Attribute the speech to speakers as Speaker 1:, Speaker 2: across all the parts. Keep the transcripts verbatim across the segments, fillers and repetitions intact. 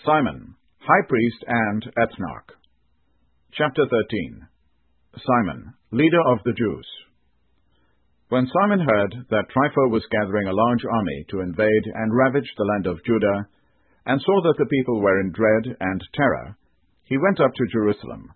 Speaker 1: Simon, High Priest and Ethnarch. Chapter thirteen. Simon, Leader of the Jews. When Simon heard that Trypho was gathering a large army to invade and ravage the land of Judah, and saw that the people were in dread and terror, he went up to Jerusalem.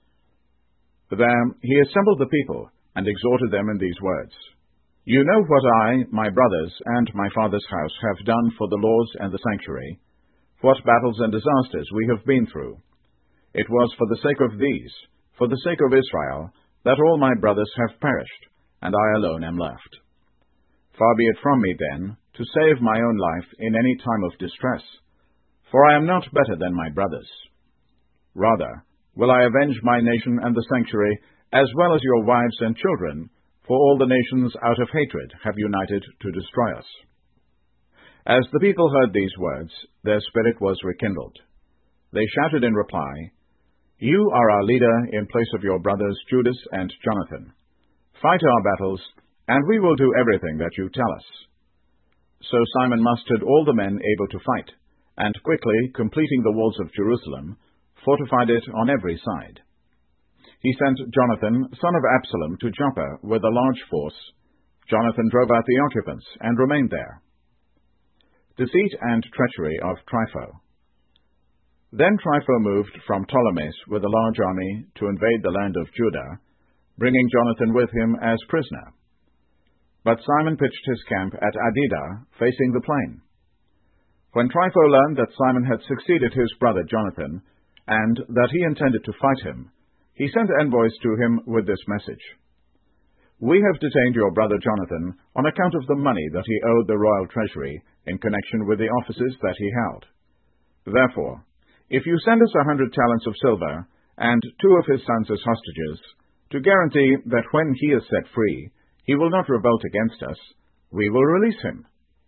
Speaker 1: There he assembled the people, and exhorted them in these words: You know what I, my brothers, and my father's house have done for the laws and the sanctuary, what battles and disasters we have been through. It was for the sake of these, for the sake of Israel, that all my brothers have perished, and I alone am left. Far be it from me, then, to save my own life in any time of distress, for I am not better than my brothers. Rather, will I avenge my nation and the sanctuary, as well as your wives and children, for all the nations out of hatred have united to destroy us. As the people heard these words, their spirit was rekindled. They shouted in reply, You are our leader in place of your brothers Judas and Jonathan. Fight our battles, and we will do everything that you tell us. So Simon mustered all the men able to fight, and quickly, completing the walls of Jerusalem, fortified it on every side. He sent Jonathan, son of Absalom, to Joppa with a large force. Jonathan drove out the occupants, and remained there. Deceit and treachery of Trypho. Then Trypho moved from Ptolemais with a large army to invade the land of Judah, bringing Jonathan with him as prisoner. But Simon pitched his camp at Adidah, facing the plain. When Trypho learned that Simon had succeeded his brother Jonathan, and that he intended to fight him, he sent envoys to him with this message: We have detained your brother Jonathan on account of the money that he owed the royal treasury in connection with the offices that he held. Therefore, if you send us a hundred talents of silver and two of his sons as hostages, to guarantee that when he is set free, he will not revolt against us, we will release him.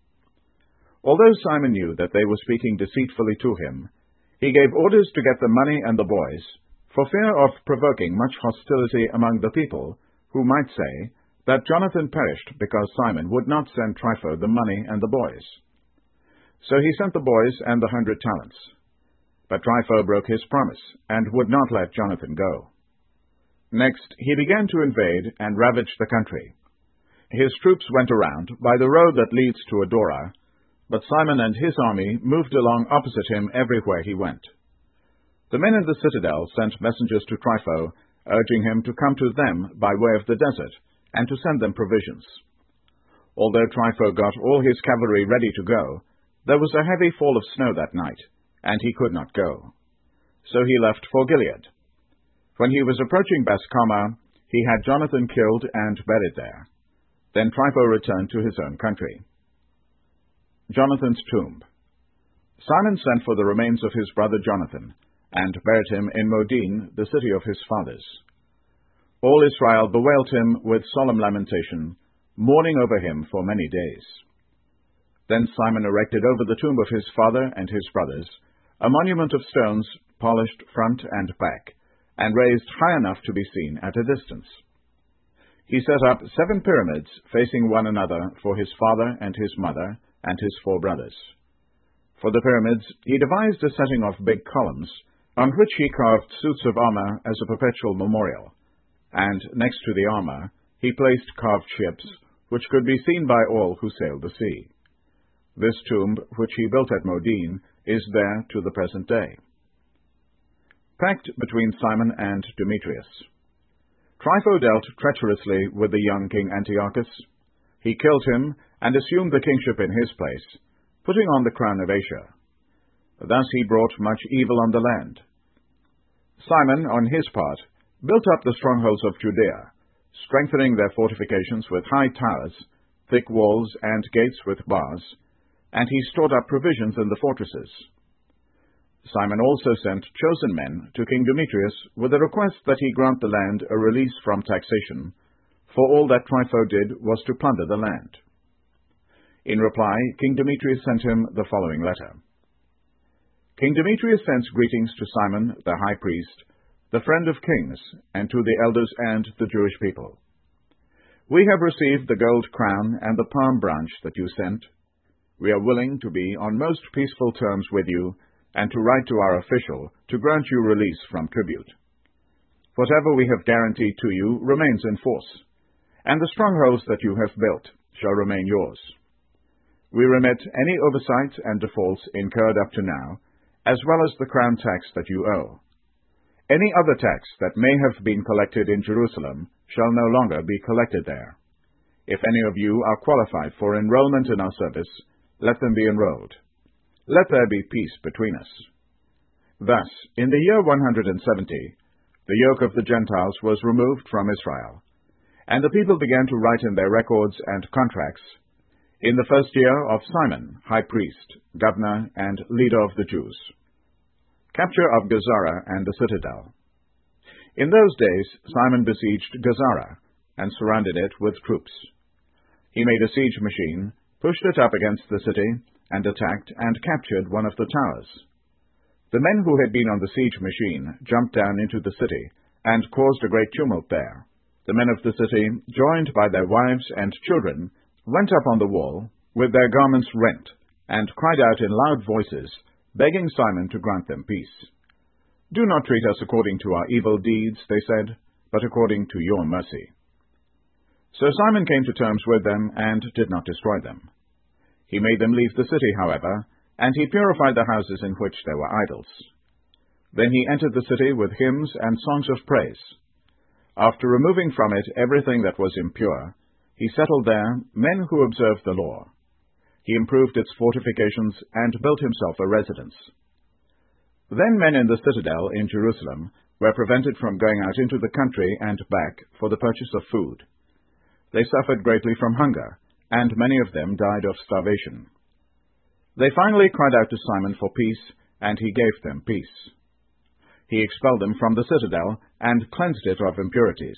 Speaker 1: Although Simon knew that they were speaking deceitfully to him, he gave orders to get the money and the boys, for fear of provoking much hostility among the people, who might say that Jonathan perished because Simon would not send Trypho the money and the boys. So he sent the boys and the hundred talents. But Trypho broke his promise, and would not let Jonathan go. Next he began to invade and ravage the country. His troops went around by the road that leads to Adorah, but Simon and his army moved along opposite him everywhere he went. The men in the citadel sent messengers to Trypho, urging him to come to them by way of the desert, and to send them provisions. Although Trypho got all his cavalry ready to go, there was a heavy fall of snow that night, and he could not go. So he left for Gilead. When he was approaching Bascama, he had Jonathan killed and buried there. Then Trypho returned to his own country. Jonathan's tomb. Simon sent for the remains of his brother Jonathan, and buried him in Modin, the city of his fathers. All Israel bewailed him with solemn lamentation, mourning over him for many days. Then Simon erected over the tomb of his father and his brothers a monument of stones, polished front and back, and raised high enough to be seen at a distance. He set up seven pyramids facing one another for his father and his mother and his four brothers. For the pyramids he devised a setting of big columns, on which he carved suits of armor as a perpetual memorial, and next to the armor he placed carved ships, which could be seen by all who sailed the sea. This tomb, which he built at Modin, is there to the present day. Pact between Simon and Demetrius. Trypho dealt treacherously with the young king Antiochus. He killed him and assumed the kingship in his place, putting on the crown of Asia. Thus he brought much evil on the land. Simon, on his part, built up the strongholds of Judea, strengthening their fortifications with high towers, thick walls, and gates with bars, and he stored up provisions in the fortresses. Simon also sent chosen men to King Demetrius with a request that he grant the land a release from taxation, for all that Trypho did was to plunder the land. In reply, King Demetrius sent him the following letter. King Demetrius sends greetings to Simon, the high priest, the friend of kings, and to the elders and the Jewish people. We have received the gold crown and the palm branch that you sent. We are willing to be on most peaceful terms with you, and to write to our official to grant you release from tribute. Whatever we have guaranteed to you remains in force, and the strongholds that you have built shall remain yours. We remit any oversights and defaults incurred up to now, as well as the crown tax that you owe. Any other tax that may have been collected in Jerusalem shall no longer be collected there. If any of you are qualified for enrollment in our service, let them be enrolled. Let there be peace between us. Thus, in the year one hundred seventy, the yoke of the Gentiles was removed from Israel, and the people began to write in their records and contracts, in the first year of Simon, high priest, governor, and leader of the Jews. Capture of Gazara and the citadel. In those days Simon besieged Gazara, and surrounded it with troops. He made a siege machine, pushed it up against the city, and attacked and captured one of the towers. The men who had been on the siege machine jumped down into the city, and caused a great tumult there. The men of the city, joined by their wives and children, went up on the wall, with their garments rent, and cried out in loud voices, begging Simon to grant them peace. Do not treat us according to our evil deeds, they said, but according to your mercy. So Simon came to terms with them, and did not destroy them. He made them leave the city, however, and he purified the houses in which there were idols. Then he entered the city with hymns and songs of praise. After removing from it everything that was impure, he settled there men who observed the law. He improved its fortifications and built himself a residence. Then men in the citadel in Jerusalem were prevented from going out into the country and back for the purchase of food. They suffered greatly from hunger, and many of them died of starvation. They finally cried out to Simon for peace, and he gave them peace. He expelled them from the citadel and cleansed it of impurities.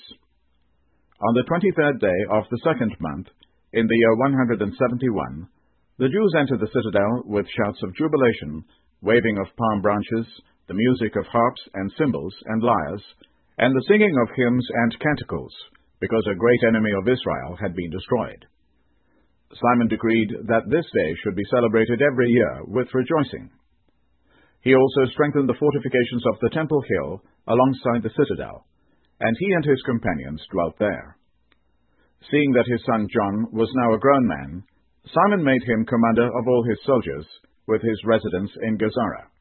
Speaker 1: On the twenty-third day of the second month, in the year one hundred seventy-one, the Jews entered the citadel with shouts of jubilation, waving of palm branches, the music of harps and cymbals and lyres, and the singing of hymns and canticles, because a great enemy of Israel had been destroyed. Simon decreed that this day should be celebrated every year with rejoicing. He also strengthened the fortifications of the Temple Hill alongside the citadel, and he and his companions dwelt there. Seeing that his son John was now a grown man, Simon made him commander of all his soldiers, with his residence in Gazara.